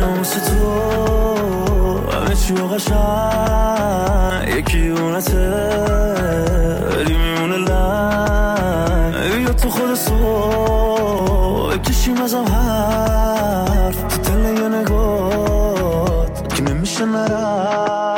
میدونم واسه تو همه چی و قشنگ یکی اونته ولی میمونه لنگ یا تو خود صبح بکشیم ازم حرف تو دل یه نگات که نمیشه نرم